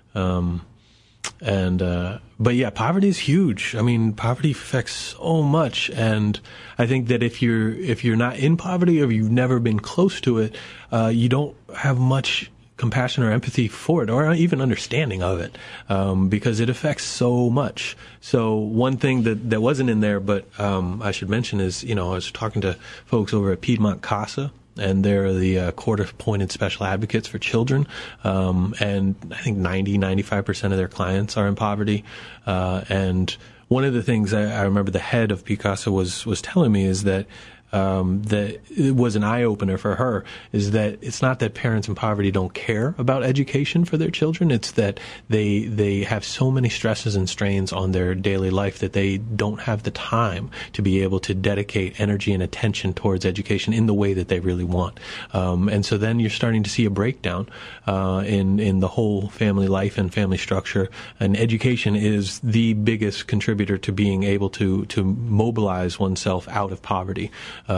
S3: But yeah, poverty is huge. I mean, poverty affects so much, and I think that if you're not in poverty or you've never been close to it, you don't have much compassion or empathy for it, or even understanding of it, because it affects so much. So one thing that wasn't in there, but I should mention is, I was talking to folks over at Piedmont CASA, and they're the court-appointed special advocates for children. And I think 95% of their clients are in poverty. And one of the things I remember the head of PCASA was telling me is that that it was an eye-opener for her, is that it's not that parents in poverty don't care about education for their children. It's that they have so many stresses and strains on their daily life that they don't have the time to be able to dedicate energy and attention towards education in the way that they really want. And so then you're starting to see a breakdown in the whole family life and family structure. And education is the biggest contributor to being able to mobilize oneself out of poverty.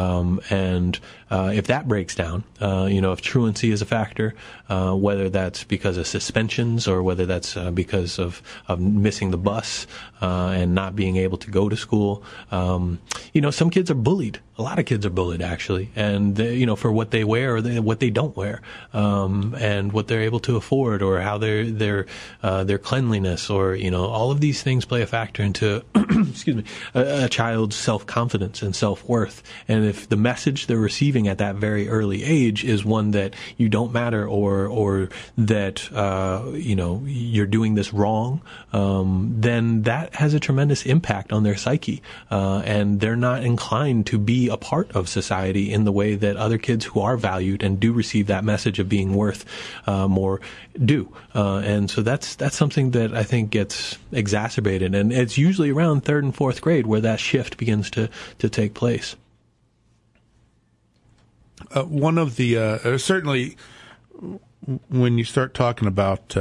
S3: And if that breaks down, if truancy is a factor, whether that's because of suspensions or whether that's because of missing the bus and not being able to go to school, some kids are bullied. A lot of kids are bullied, actually, and for what they wear or what they don't wear, and what they're able to afford, or how their cleanliness, or all of these things play a factor into excuse me, a child's self-confidence and self-worth. And if the message they're receiving at that very early age is one that you don't matter, or that you're doing this wrong, then that has a tremendous impact on their psyche, and they're not inclined to be a part of society in the way that other kids who are valued and do receive that message of being worth more do. And so that's something that I think gets exacerbated, and it's usually around 3rd and 4th grade where that shift begins to take place.
S2: One of the certainly when you start talking about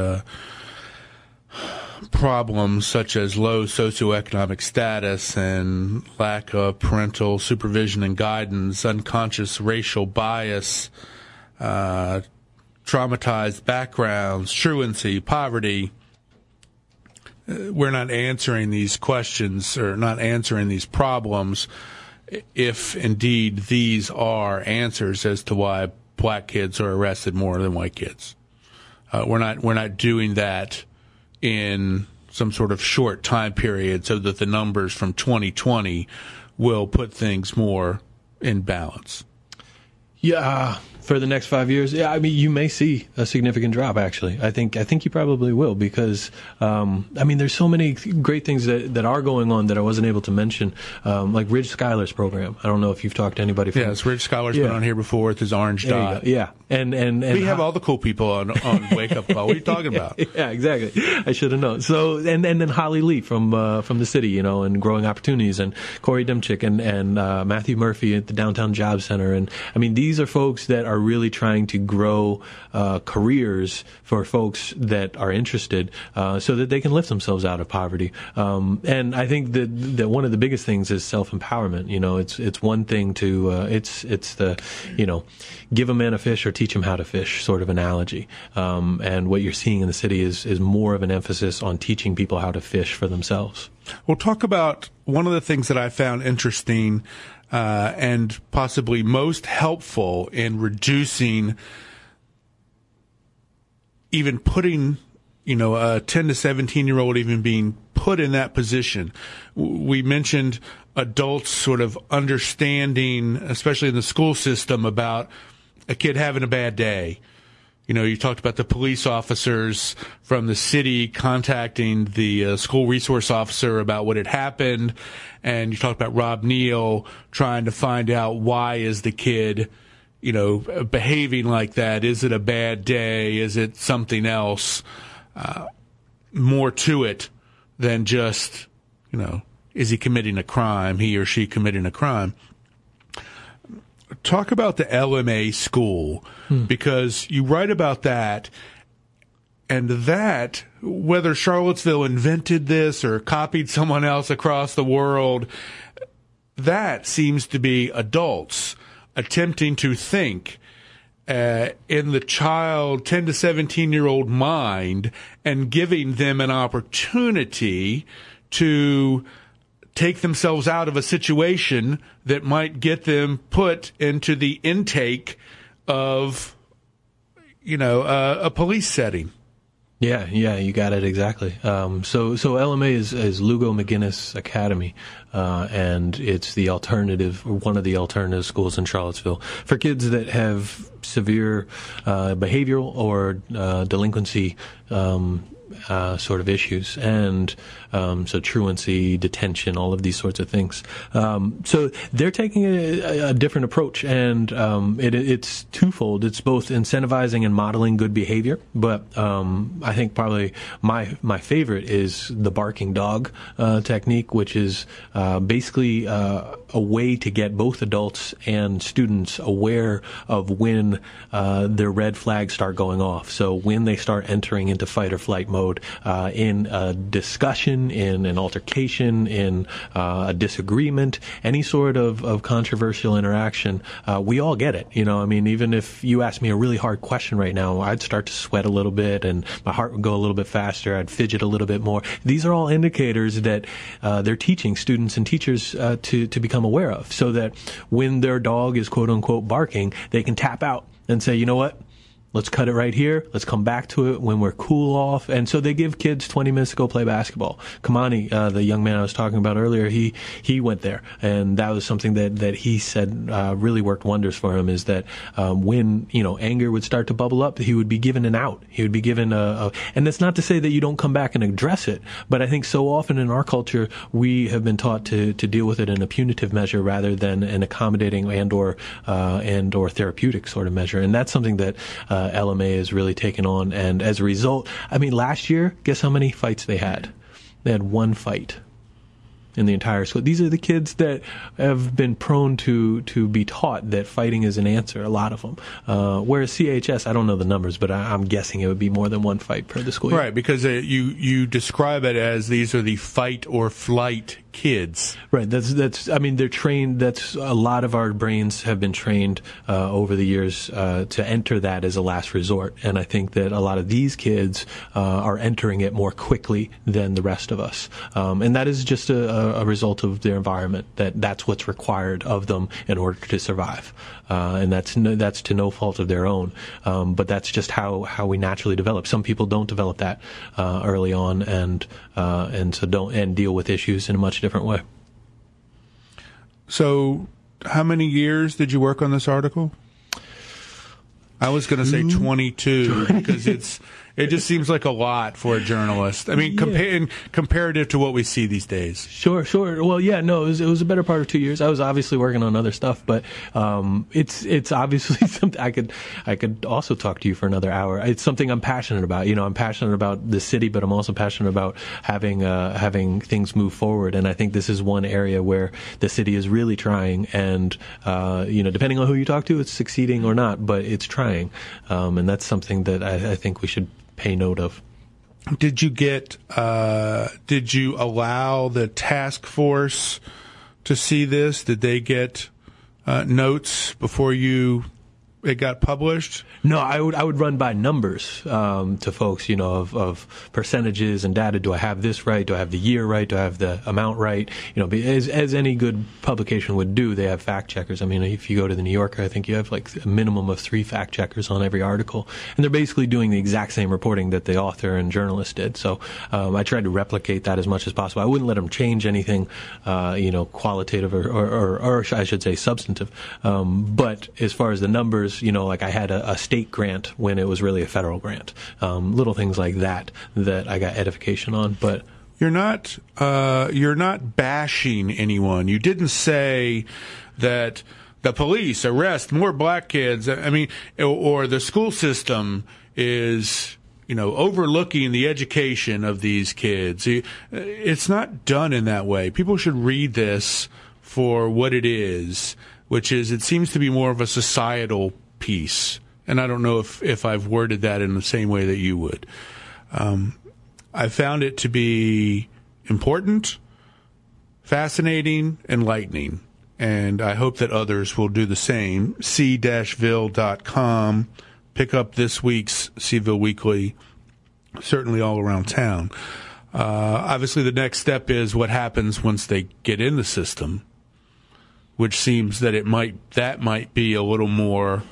S2: problems such as low socioeconomic status and lack of parental supervision and guidance, unconscious racial bias, traumatized backgrounds, truancy, poverty, we're not answering these questions or not answering these problems if indeed these are answers as to why black kids are arrested more than white kids. We're not doing that in some sort of short time period so that the numbers from 2020 will put things more in balance.
S3: Yeah, for the next 5 years, yeah, I mean, you may see a significant drop. Actually, I think you probably will because, I mean, there's so many great things that are going on that I wasn't able to mention, like Ridge Schuyler's program. I don't know if you've talked to anybody from.
S2: Yes, Ridge Schuyler's been on here before with his orange dot.
S3: Yeah, and
S2: we have all the cool people on Wake Up Call. What are you talking about?
S3: Yeah, exactly. I should have known. So, and then Holly Lee from the city, you know, and Growing Opportunities, and Corey Dimchick and Matthew Murphy at the Downtown Job Center, and I mean, these are folks that are really trying to grow careers for folks that are interested, so that they can lift themselves out of poverty. And I think that one of the biggest things is self-empowerment. You know, it's one thing to it's the, you know, give a man a fish or teach him how to fish sort of analogy. And what you're seeing in the city is more of an emphasis on teaching people how to fish for themselves.
S2: We'll talk about one of the things that I found interesting and possibly most helpful in reducing, even putting, you know, a 10 to 17-year-old even being put in that position. We mentioned adults sort of understanding, especially in the school system, about a kid having a bad day. You know, you talked about the police officers from the city contacting the school resource officer about what had happened, and you talked about Rob Neal trying to find out why is the kid, you know, behaving like that. Is it a bad day? Is it something else? More to it than just, you know, is he committing a crime, he or she committing a crime. Talk about the LMA school, because you write about that, and that, whether Charlottesville invented this or copied someone else across the world, that seems to be adults attempting to think in the child, 10 to 17-year-old mind, and giving them an opportunity to take themselves out of a situation that might get them put into the intake of, you know, a police setting.
S3: Yeah, you got it exactly. So LMA is Lugo McGinnis Academy, and it's the alternative, or one of the alternative schools in Charlottesville for kids that have severe behavioral or delinquency sort of issues, and so truancy, detention, all of these sorts of things. So they're taking a different approach, and it's twofold. It's both incentivizing and modeling good behavior, but I think probably my favorite is the barking dog technique, which is basically a way to get both adults and students aware of when their red flags start going off. So when they start entering into fight or flight mode, in a discussion, in an altercation, in a disagreement, any sort of controversial interaction, we all get it. You know, I mean, even if you ask me a really hard question right now, I'd start to sweat a little bit and my heart would go a little bit faster. I'd fidget a little bit more. These are all indicators that they're teaching students and teachers to become aware of, so that when their dog is quote unquote barking, they can tap out and say, you know what? Let's cut it right here. Let's come back to it when we're cool off. And so they give kids 20 minutes to go play basketball. Kamani, the young man I was talking about earlier, he went there. And that was something that he said really worked wonders for him, is that when, you know, anger would start to bubble up, he would be given an out. He would be given and that's not to say that you don't come back and address it, but I think so often in our culture, we have been taught to deal with it in a punitive measure rather than an accommodating and or therapeutic sort of measure. And that's something that LMA has really taken on, and as a result, I mean, last year, guess how many fights they had? They had one fight in the entire school. These are the kids that have been prone to be taught that fighting is an answer, a lot of them. Whereas CHS, I don't know the numbers, but I'm guessing it would be more than one fight per the school year.
S2: Right, because you describe it as these are the fight or flight kids.
S3: Right. That's. I mean, they're trained. That's a lot of our brains have been trained over the years to enter that as a last resort, and I think that a lot of these kids are entering it more quickly than the rest of us, and that is just a result of their environment. That's what's required of them in order to survive, and that's to no fault of their own. But that's just how we naturally develop. Some people don't develop that early on, and so don't deal with issues in a much different way.
S2: So, how many years did you work on this article? I was going to say 22 because it just seems like a lot for a journalist. I mean, comparative to what we see these days.
S3: Sure. Well, yeah, no, it was a better part of 2 years. I was obviously working on other stuff, but it's obviously something I could also talk to you for another hour. It's something I'm passionate about. You know, I'm passionate about the city, but I'm also passionate about having things move forward. And I think this is one area where the city is really trying, and depending on who you talk to, it's succeeding or not, but it's trying. And that's something that I think we should pay note of.
S2: Did you allow the task force to see this? Did they get notes before it got published?
S3: No, I would run by numbers to folks, of percentages and data. Do I have this right? Do I have the year right? Do I have the amount right? As any good publication would do, they have fact checkers. I mean, if you go to the New Yorker, I think you have like a minimum of 3 fact checkers on every article, and they're basically doing the exact same reporting that the author and journalist did. So I tried to replicate that as much as possible. I wouldn't let them change anything, qualitative or I should say substantive. But as far as the numbers, like I had a state grant when it was really a federal grant. Little things like that I got edification on. But
S2: you're not bashing anyone. You didn't say that the police arrest more black kids. I mean, or the school system is overlooking the education of these kids. It's not done in that way. People should read this for what it is, which is, it seems to be more of a societal piece. And I don't know if I've worded that in the same way that you would. I found it to be important, fascinating, enlightening. And I hope that others will do the same. C-Ville.com. Pick up this week's C-Ville Weekly, certainly all around town. Obviously, the next step is what happens once they get in the system, which seems that that might be a little more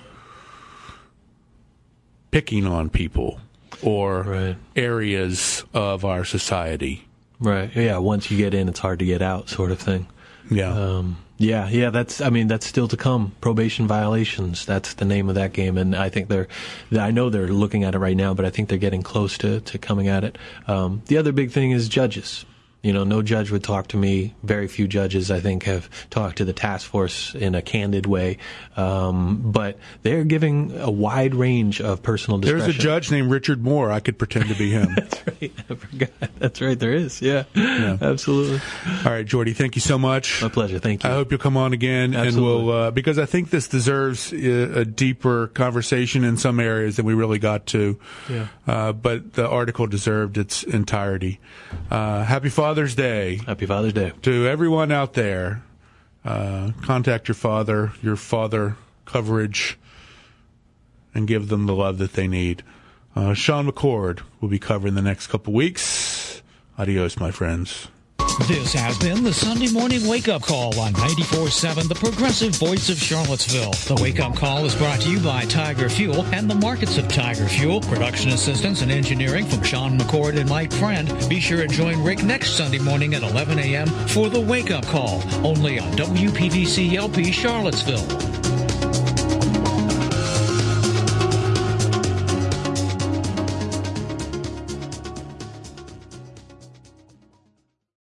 S2: picking on people or areas of our society.
S3: Right. Yeah. Once you get in, it's hard to get out, sort of thing.
S2: Yeah.
S3: Yeah. That's still to come. Probation violations. That's the name of that game. And I think I know they're looking at it right now, but I think they're getting close to coming at it. The other big thing is judges. No judge would talk to me. Very few judges, I think, have talked to the task force in a candid way. But they're giving a wide range of personal discretion.
S2: There's a judge named Richard Moore. I could pretend to be him.
S3: That's right. I forgot. That's right. There is. Yeah. Absolutely.
S2: All right, Jordy, thank you so much.
S3: My pleasure. Thank you.
S2: I hope you'll come on again.
S3: Absolutely.
S2: And because I think this deserves a deeper conversation in some areas than we really got to.
S3: Yeah.
S2: But the article deserved its entirety. Happy Father's Day.
S3: Happy Father's Day.
S2: To everyone out there, contact your father coverage, and give them the love that they need. Sean McCord will be covering the next couple weeks. Adios, my friends.
S1: This has been the Sunday Morning Wake Up Call on 94.7, the progressive voice of Charlottesville. The Wake Up Call is brought to you by Tiger Fuel and the markets of Tiger Fuel. Production assistance and engineering from Sean McCord and Mike Friend. Be sure to join Rick next Sunday morning at 11 a.m. for the Wake Up Call, only on WPVC LP Charlottesville.